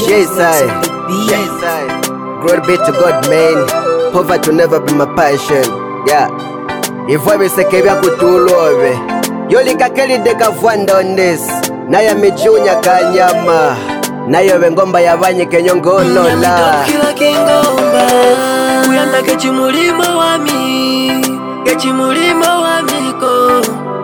Yes, I. Glory be to God, man. Poverty will never be my passion. Yeah. If I was a kebia kutulove, yoli kakeli de kavwanda on this. Naya mijunya kanyama. Nayo wengomba ya vanyi kenyongono la. Kila kingomba kuyanda kechimulima wami, kechimulima wamiko.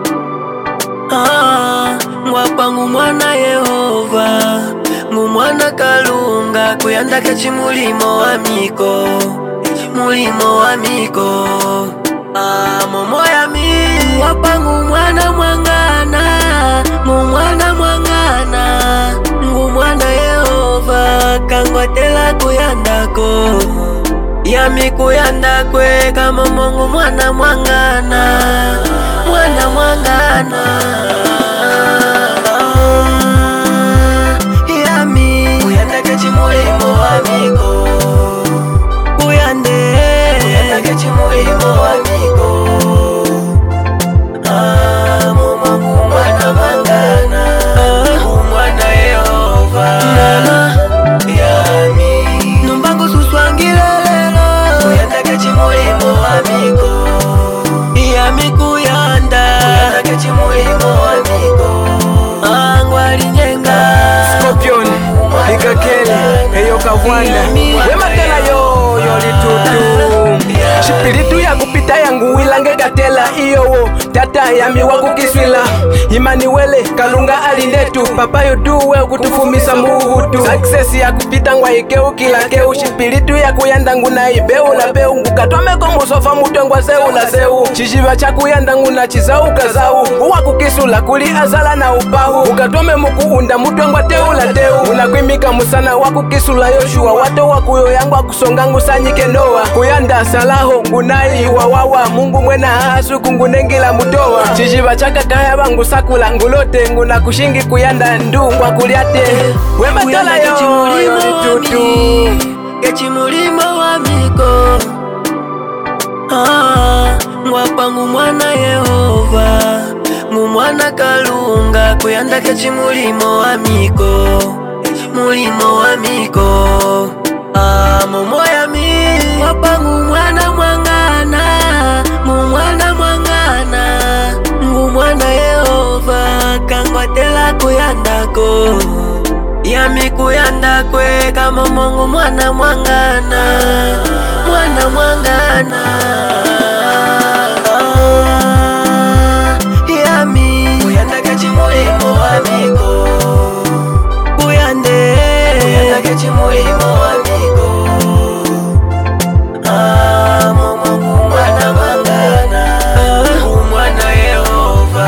Ngwapa ngumwana Yehova, ngumwana Kalunga, kuyanda kechimulimo wamiko, mulimo wamiko. Momo yami ngwapa ngumwana mwangana, ngumwana mwangana, ngumwana Yehova, kangotela kuyandako. Yami kuyanda kwe kama Mungu mwana mwangana, mwana mwangana. Yami kuyanda kechimulimo wamiko, kuyanda kechimulimo wamiko. Mungu mwana mwangana, mwana Yehova. Yami numbangu suswangile kechimulimo wamiko, yami kuyanda kechimulimo wamiko. Angwali nyenga Scorpion, Ikakeli, Eyo Kavwanda, Wematela yo litutu. Shipiritu ya kupita yangu wilange gatela iyowo. Tata yami wakukiswila Imaniwele Kalunga alindetu. Papa yoduwe kutufumisa muhutu. Success ya kupita ngwa ikeu kila keu. Shipiritu ya kuyanda nguna ibeu na peu. Ngukatomeko musofa mutengwa seu na seu. Chishiva cha kuyanda nguna chizau kazau. Uwakukisula kuli azala na upahu. Ukatome mukuunda mutengwa teu la teu. Unakwimika musana wakukisula Yoshua. Wato wakuyo yangu akusonga ngusanyike Noa. Kuyanda salaho ngunai wawawa. Mungu mwena hasu kungunengila mutowa. Chishiva chaka kaya bangu sakula ngulote. Nguna kushingi kuyanda ndungwa kuliate. Wematala yo litutu. kechimulimo wamiko. Ngwapa ngumwana Yehova, ngumwana Kalunga, kuyanda kechimulimo wamiko, mulimo wamiko. Momo yami ngwapa ngumwana mwangana, ngumwana mwangana, ngumwana Yehova, kangotela kuyandako. Yami kuyanda kwe kama Mungu mwana mwangana, mwana mwangana. Yami kuyanda kechimulimo wamiko, kuyanda kechimulimo wamiko. Mungu mwana mwangana, mwana Yehova.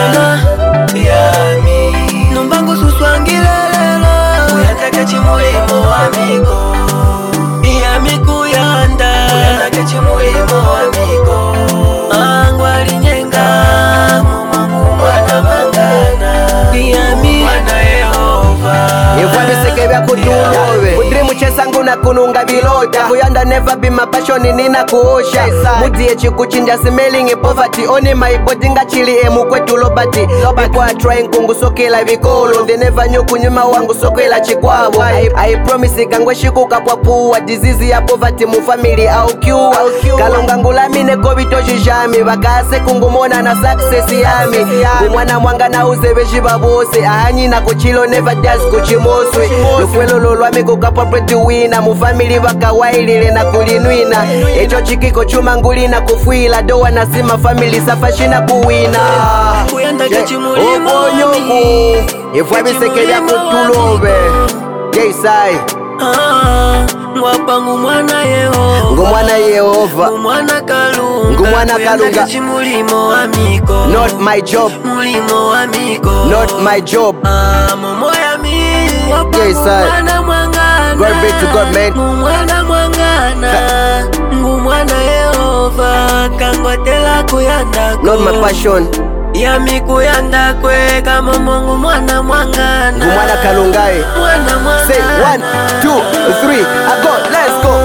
Yami numbangu suswangile kechimulimo wamiko, yami kuyanda kechimulimo wamiko. Angwali nyenga mwana mwangana, yami mwana Yehova. Ifwamisekebya kutulove Udrimu chesangu na kununga vilota. Kuyanda never be my passion nina kuosha. Mudiye chikuchinja smelling poverty. Oni my body nga chili emu kwetu lobati. Bikwa trying kungu sokela vikolo. They never knew kunyuma wangu sokela chikwawo. I promise kangwe shiku kapwapua. Disease ya poverty mu family au cure. Kalonga ngulamine kobito jijami. Bakase kungumona na success yami. Kumwana mwanga na uzebeji babose. Ahanyi na kuchilo never does kuchimoswe. Lukwelo lolwami kukapwa pretty winner. Mu family bakawailile na kulinwina. Echo chikiko chuma ngulina kufuila. Doa nasima family safashina kuwina. Kuyanda kechimulimo wamiko. Ifwamisekebya kutulove. Yes, I. Ngwapa ngumwana Yehova, ngumwana Yehova, ngumwana Kalunga, ngumwana Kalunga. Kechimulimo wamiko, Not my job, mulimo wamiko. not my job. Momo yami ngwapa Yes, I. ngumwana mwangana, Glory be to God, man. ngumwana mwangana, ngumwana Yehova, kangotela kuyandako. Not my passion. Yami kuyanda kwe kama Mungu mwana mwangana, Ngumwana Kalungae. mwana mwangana. Say 1, 2, 3, I go, let's go.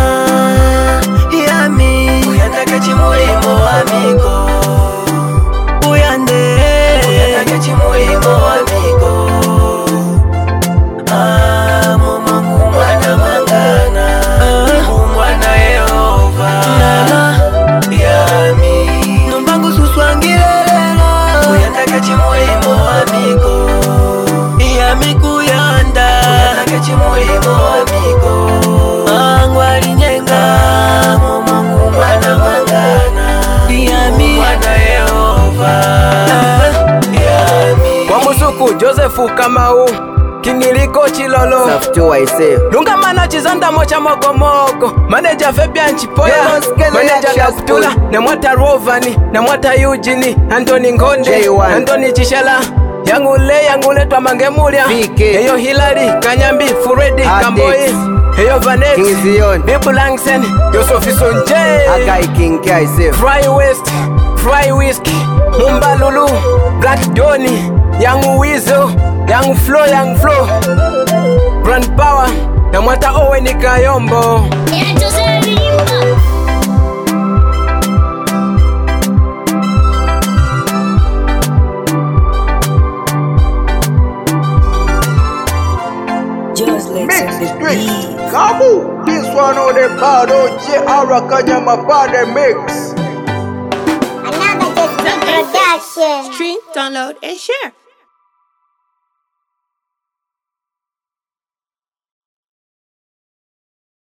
Yami kuyanda kechimulimo wamiko, kuyanda kechimulimo wamiko. Josefu Kamau Kingiliko Chilolo Saftu aise Lungamana Chizanda Mocha Mokomoko Manager Fabian Chipoya Manager Kaptula Namwata Rovani Namwata Eugene Anthony Ngonde J1 Anthony Chishala Yangule Twamangemulia Eyo Hilary Kanyambi Furedi Kamboi Eyo Vanex Bibu Langsen Yosofi Sonje Agai King aise Fry West Fry Whiskey Mumba Lulu Black Johnny Young Weasel Young Flo Grand Power Namwata Owen Kayombo Kamu, this one on the bad OJ Arakanya Mafade mix. Another just production. Stream, download, and share.